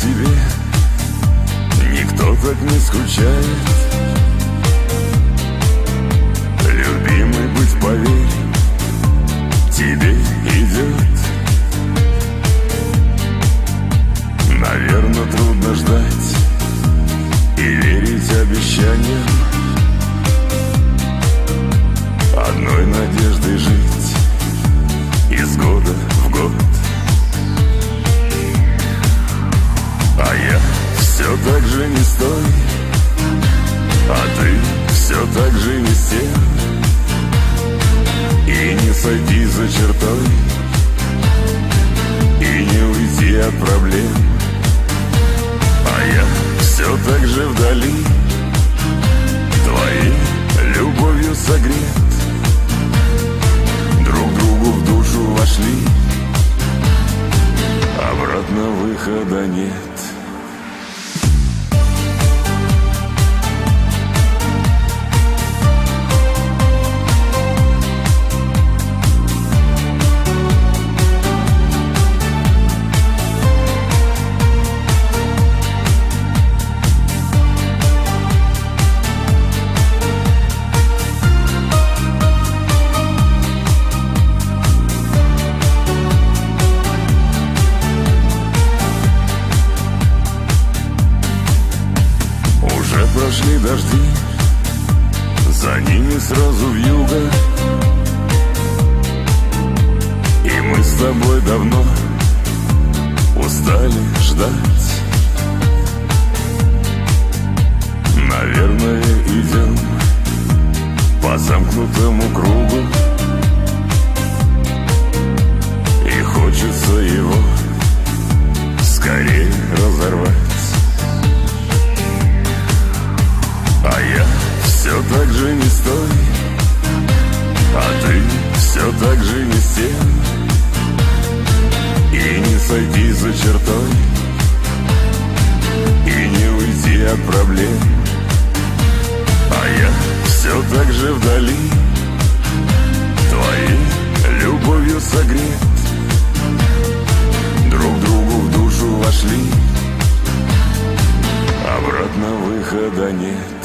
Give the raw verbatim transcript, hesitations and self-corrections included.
тебе никто так не скучает. Любимый быть, поверь, тебе идет. Наверно, трудно ждать и верить обещаниям, одной надеждой жить из года в год. А я все так же не стой, а ты все так же не сел, и не сойти за чертой, и не уйти от проблем. А я все так же вдали, твоей любовью согрет. Друг другу в душу вошли, обратно выхода нет. Прошли дожди, за ними сразу вьюга, и мы с тобой давно устали ждать. Наверное, идем по замкнутому кругу, и хочется его скорее разорвать. А я все так же не стой, а ты все так же не сел, и не сойти за чертой, и не уйти от проблем. А я все так же вдали, твоей любовью согрет. Друг другу в душу вошли, обратно выхода нет.